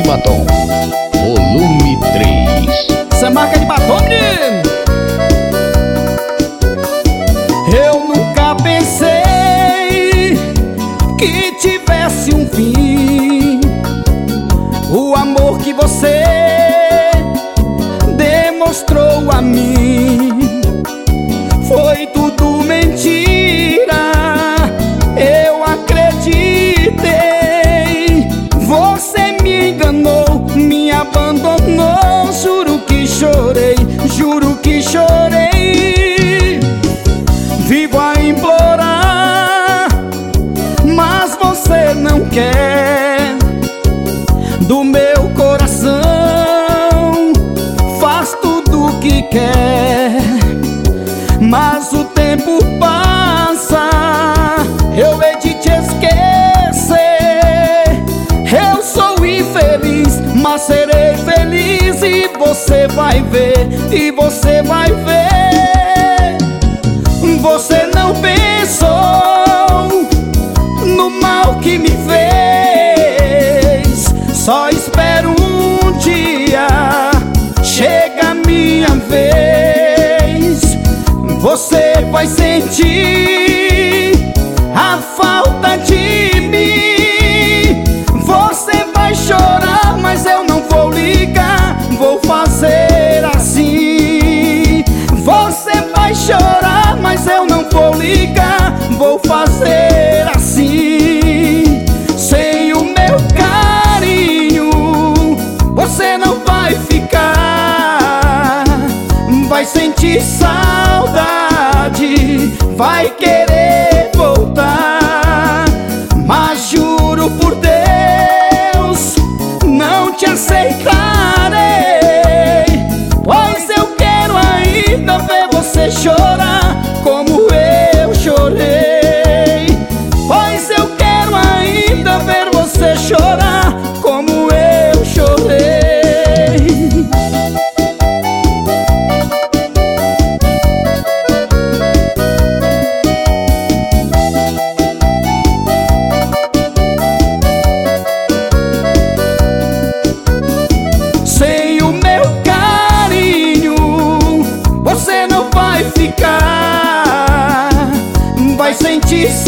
batom, volume 3. Essa marca de batom, menino. Eu nunca pensei que tivesse um fim. O amor que você demonstrou a mim foi tudo mentira. Eu acreditei, você me enganou, me abandonou. Juro que chorei, juro que chorei. Vivo a implorar, mas você não quer. Do meu coração faz tudo o que quer, mas o tempo passa, eu hei de te esquecer. Eu sou infeliz, mas serei feliz. E você vai ver, e você vai ver. Você não pensou no mal que me fez. Só espero um dia chega a minha vez. Você vai sentir a falta de mim. Você vai chorar, mas eu não vou ligar. Vou fazer assim. Você vai chorar, mas eu não vou ligar. Vou fazer assim. Sem o meu carinho você não vai ficar. Vai sentir saudade, vai querer voltar. Mas juro por Deus, não te aceitarei. Pois eu quero ainda ver você chorar como eu chorei. Pois eu quero ainda ver você chorar como eu chorei. Sem o meu carinho você não vai ficar. Vai sentir